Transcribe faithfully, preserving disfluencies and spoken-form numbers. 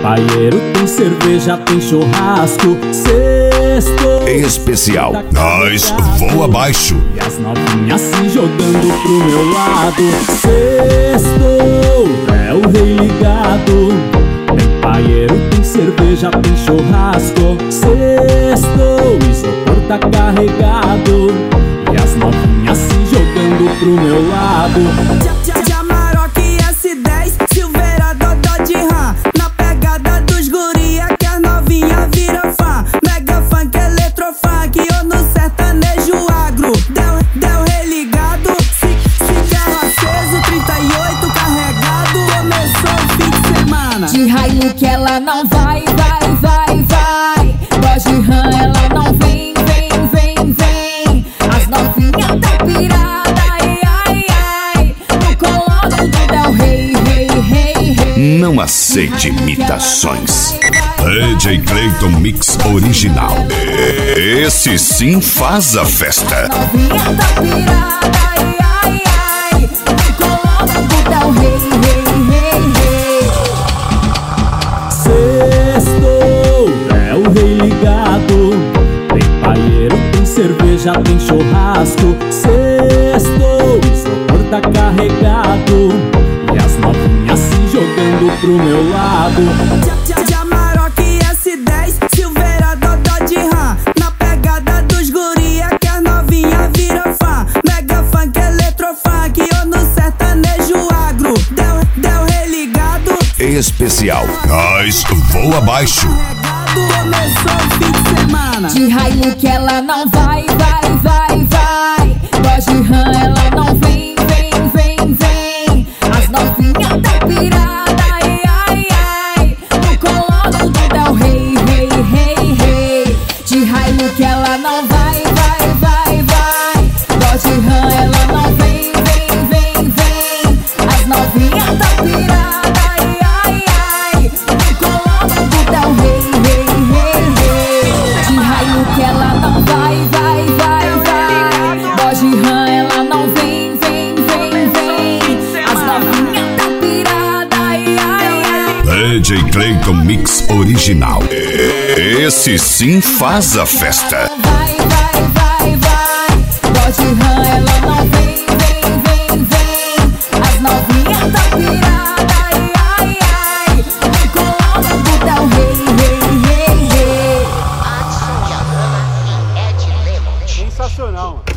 paieiro, tem cerveja, tem churrasco. Sextou Especial, nós voa abaixo. E as novinhas se jogando pro meu lado. Sextou, é o rei ligado. Tem paieiro, tem cerveja, tem churrasco. Sextou, o isopor tá carregado. E as novinhas se jogando pro meu lado. Jamarok S dez, Silveira, Dodó de Rã. Na pegada dos guria que as novinha vira fã. Mega funk, eletrofunk ou no sertanejo agro. Deu, deu religado, se, se carro aceso, trinta e oito carregado. Começou o fim de semana. De Hilux ela não vai, vai, vai, vai. Dodge Ram ela não vem, vem, vem, vem. As novinhas tá pirada, ai, ai, ai. No colo do Del Rey, rei, rei, rei. Não aceite imitações. D J Clayton Mix Original. Esse sim faz a festa. Novinha tá pirada, ai, ai, ai. No colo do Del Rey, rei, rei, rei. Sextou, é o rei ligado. Tem paieiro, tem cerveja, tem churrasco. Sextou, o isopor tá carregado. E as novinhas se jogando pro meu lado. Jamarok S dez, Silveira, Dodó de Rã. Na pegada dos guria que as novinha vira fã. Mega funk, eletrofunk ou no sertanejo agro. Deu, deu religado, Especial, nós voa abaixo. começou o fim de semana. De Hilux ela não vai, vai, vai, vai. Dodge Ram ela não vem, vem, vem, vem. As novinhas tá pirada, ai, ai, ai. No colo do Del Rey, rei, rei, rei. De Hilux ela não vai, vai, vai, vai. Dodge Ram ela não vem, vem, vem, vem. As novinhas tá pirada, ai, ai, ai. No colo do Del Rey, rei, rei, rei. De Hilux ela não vai, vai, vai, vai. Dodge Ram ela não vem, vem, vem, vem. As novinhas tá pirada, ai, ai, ai. D J Clayton Mix Original. Esse sim faz a festa. Vai, vai, vai, vai. Dodge Ram ela não vem, vem, vem, vem. As novinhas tá pirada, ai, ai, ai. No colo do Del Rey, rei, rei, rei. Adson Yahama e Ed Lemont. Sensacional.